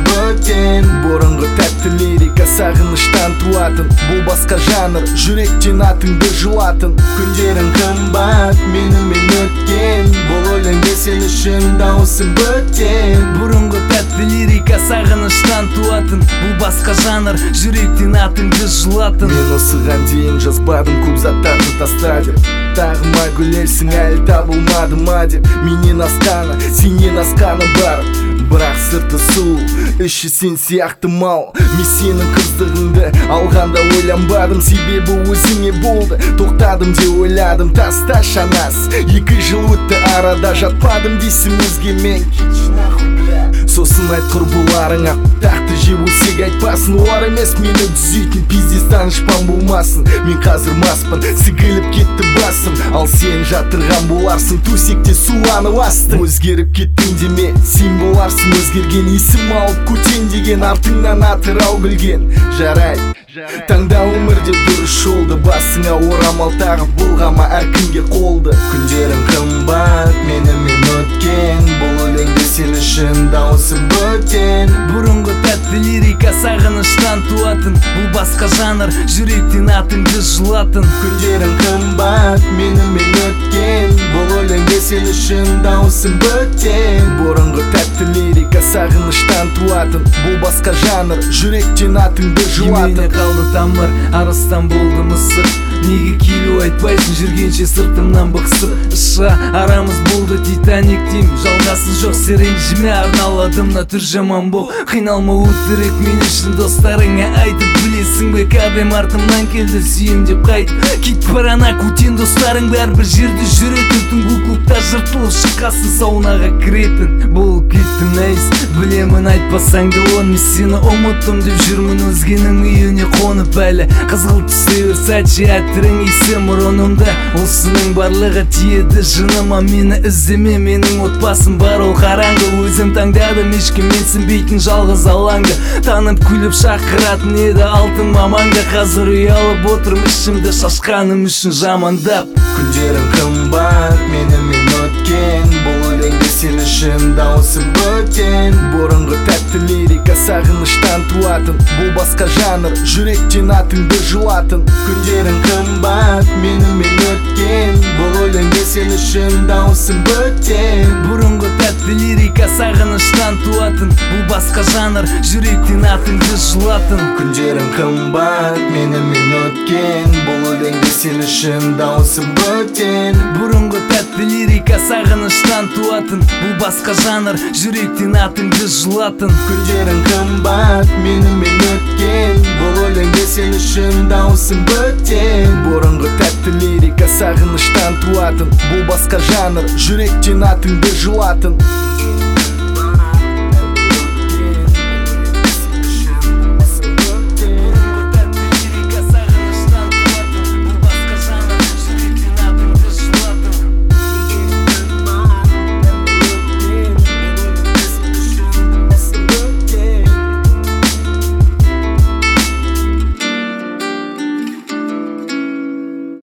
бөтен. Бұрынғы тәтті лирика сағыныштан туатын. Бұл басқа жанр, жүректен атыңды жылатын. Күндерің қымбат, менімен өткен. Бұл өлеңде сен үшін дауысым бөтен. Бұрынғы тәтті лирика сағыныштан туатын. Бұл басқа жанр, жүректен атыңды жылатын. Мен осыған дейін жазбадым, көп заттарды тастадым. Тағыма гүлерсің әлі табылмады ма деп. Менен асқаны, сенен асқаны бар. Бірақ сырты сұлу, іші сен сияқты мал. Мен сенің қыздығыңды алғанда ойланбадым, себебі өзіңе болды. Тоқтадым де ойладым, таста шанас. 2 жыл өтті арада, жатпадым дейсің өзгемен. Сосын айт құрбыларыңа, тақты жеп өсек айтпасын. Олар емес мені түзейтін, пиздес танышпан болмасын. Мен қазір маспын, сігіліп кетті басым. Ал сен жатырған боларсың, төсекте суланып астың. Өзгеріп кеттің деме, сен боларсың өзгерген. Есім алып көтен деген, артыңнан атырау күлген. Жарай, таңда өмірде дұрыс жолды. Басыңа орамал тағып болғама әркімге қолды. Күндерің қымбат, менімен өткен. Бұл өлеңде сен үшін дауысым бөтен. Бұрынғы тәтті лирика сағыныштан туатын. Бұл басқа жанр, жүректен атыңды жылатын. Күндерің қымбат, менімен өткен. Бұл өлеңде сен үшін дауысым бөтен. Бұрынғы тәтті лирика сағыныштан туатын. Бұл басқа жанр, жүректен атыңды жылатын. Емейне қалды тамыр, арыстан болды мысыр. Неге келу айтпайсың, жүргенше сыртымнан бықсып. Іша арамыз болды Титаник дейм, жалғасын жоқ. Сен ренжіме, арналадым на түр жаман бол. Қиналма өтірік мен үшін, достарыңа айтып. Білесің бе, кәдем артымнан келді, сүйем деп қайтып. Кит парана көтен достарың бәрбір жерде жүретін. Түнгі клубта жыртылып шыққасын, саунаға кіретін. Болып кеттім әйс, білемін айтпасаң да он. Мен сені ұмыттым деп жүрмін өзгенің үйіне қонып әлі. Қызғылт түсте Версачи әтірің есі мұрынымда. Осының барлығы тиеді жыныма. Мені іздеме, менің отбасым бар, ол қараңғы. Өзім таңдадым, ешкім менсінбейтін жалғыз алаңды. Танып күліп шақыратын еді алтын мамаңда. Қазір ұялып отырм, ішімді шашқаным үшін жамандап. Күндерің қымбат, менімен өткен. Бұл өлеңде сен үшін дауысым бөтен. Бұрынғы тәтті лирика сағыныштан туатын. Бұл басқа жанр, жүректен атыңды жылатын. Күндерің қымбат, менімен өткен. Бұл өлеңде сен үшін дауысым бөтен. Бұрынғы тәтті лирика сағыныштан туатын. Бұл басқа жанр, жүректен атыңды жылатын. Күндерің қымбат, менімен өткен. Бұл өлеңде сен үшін дауысым бөтен. Бұрынғы тәтті лирика сағыныштан туатын. Бұл басқа жанр, жүректен атыңды жылатын. Күндерің қымбат, менімен өткен. Бұл өлеңде сен үшін дауысым бөтен. Бұрынғы тәтті лирика сағыныштан туатын. Бұл басқа жанр, жүректен атыңды жылатын.